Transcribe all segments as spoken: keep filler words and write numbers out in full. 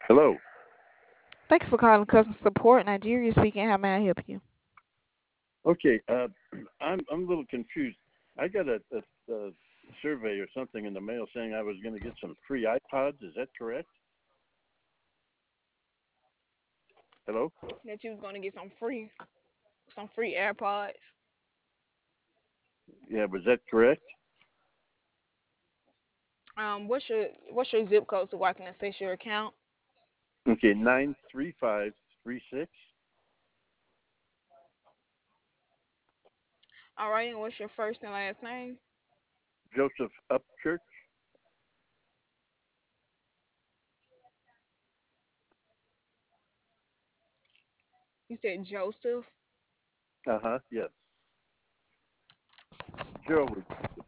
Hello. Thanks for calling customer support. Nigeria speaking. How may I help you? Okay. Uh, I'm I'm a little confused. I got a, a, a survey or something in the mail saying I was going to get some free iPods. Is that correct? Hello. That you was gonna get some free some free AirPods. Yeah. Was that correct? Um, what's your what's your zip code so I can access your account? Okay. Nine three five three six. All right, and what's your first and last name? Joseph Upchurch. You said Joseph. Uh huh. Yes. Joe.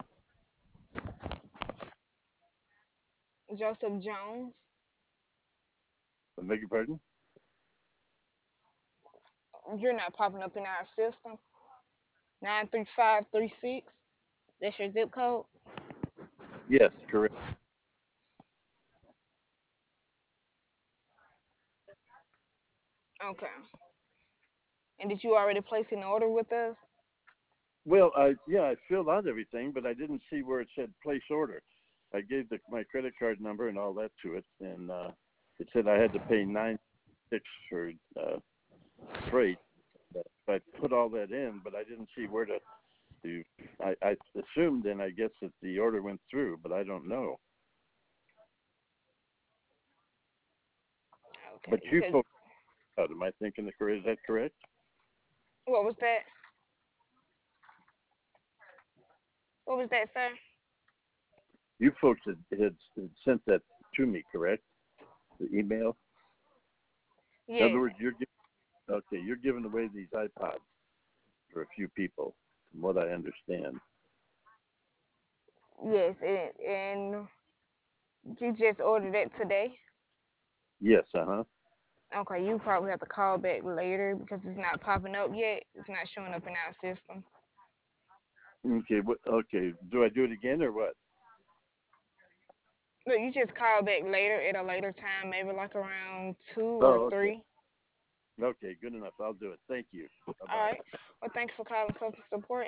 Joseph Jones. I beg your pardon. You're not popping up in our system. Nine three five three six. That's your zip code. Yes. Correct. Okay. And did you already place an order with us? Well, I yeah, I filled out everything, but I didn't see where it said place order. I gave the, my credit card number and all that to it, and uh, it said I had to pay nine six for uh, freight. But I put all that in, but I didn't see where to. to I, I assumed, and I guess that the order went through, but I don't know. Okay, But you because folks, out, am I thinking the correct? Is that correct? what was that? What was that, sir? You folks had, had, had sent that to me, correct? The email. In other Yes, words, you're giving, okay. You're giving away these iPods for a few people, from what I understand. yes, and, and you just ordered it today. Yes, uh huh. Okay, you probably have to call back later because it's not popping up yet. It's not showing up in our system. Okay, what? Okay, do I do it again or what? But you just call back later at a later time, maybe like around two or Oh, okay. three. Okay, good enough. I'll do it. Thank you. Bye All bye. right. Well, thanks for calling customer support.